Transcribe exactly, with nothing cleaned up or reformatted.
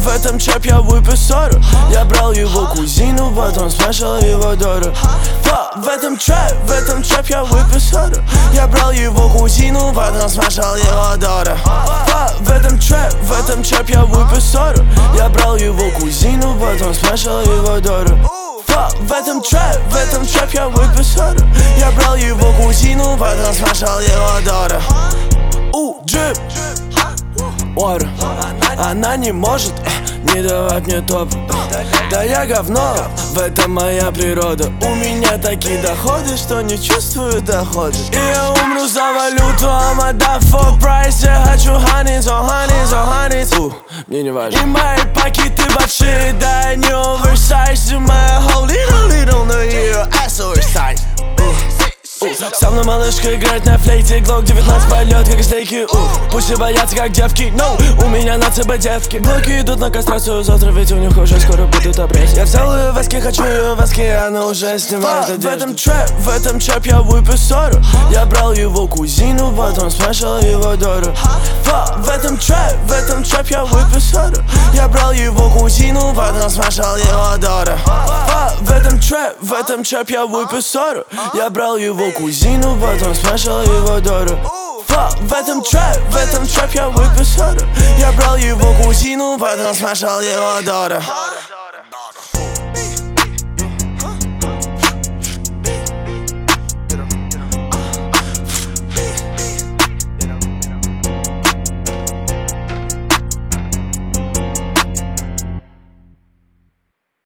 этом трэп я выпил ссору. Я брал его кузину, потом смешал его дору. Фа, в этом трэп, в этом трэп я выпил ссору. Я брал его кузину, потом смешал его дору. Фа, в этом трэп, в этом трэп я выпил ссору. Я брал его кузину, потом смешал его дору. В этом трэп, в этом трэп я выпил ссору. Я брал его кузину, потом смешал его дору. У, джип, Water. Она не может э, не давать мне топ. Да я говно, в этом моя природа. У меня такие доходы, что не чувствую дохода. И я умру за валюту, I'm a die for price. Я хочу hundreds on hundreds on hundreds. У, мне не важно. И мои пакеты большие, да не оверсайз. И моя whole little little на ее ass oversize. Со мной малышка играет на флейте. Глок девятнадцать полет, как стейки. Пусть все боятся, как девки, no. У меня на ЦБ девки. Блоки идут на кастрацию завтра, ведь у них уже скоро будут обрезь. Я взял ее в воске, хочу ее в воске, она уже снимает одежду. В этом трэп, в этом трэп я выпил ссору. Я брал его кузину, потом смешал его дору. В этом трэп, в этом трэп я выпил ссору. Я брал его кузину, потом смешал его дору. В этом трэп, в этом трэп я выпил ссору. Я брал его кузину, потом смешал его дору. В этом трэп, в этом трэп я выпил ссору. Я брал его кузину, потом смешал его дору.